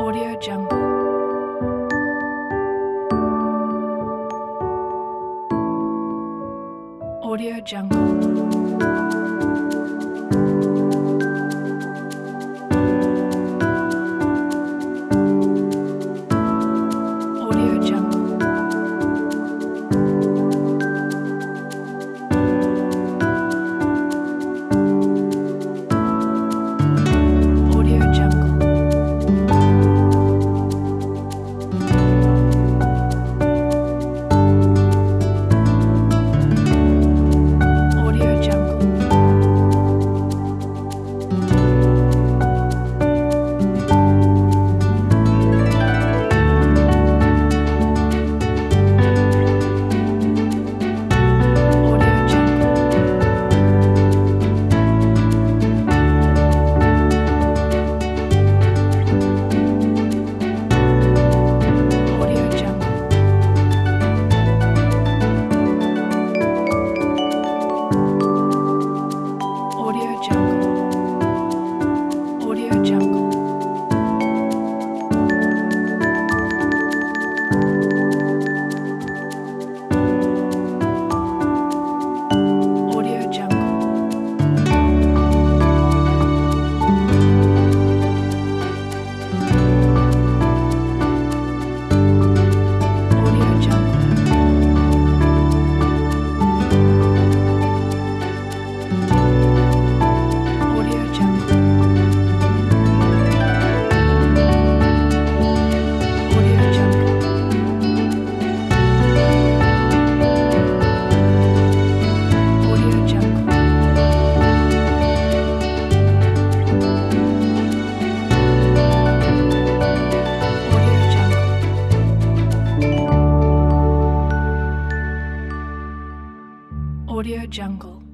Audio Jungle. Audio Jungle. Audio Jungle. Audio Jungle. Audio Jungle. Audio Jungle. Audio Jungle. Audio Jungle. Audio Jungle. Audio Jungle. Audio Jungle. Audio Jungle. Audio Jungle. Audio Jungle. Audio Jungle. Audio Jungle.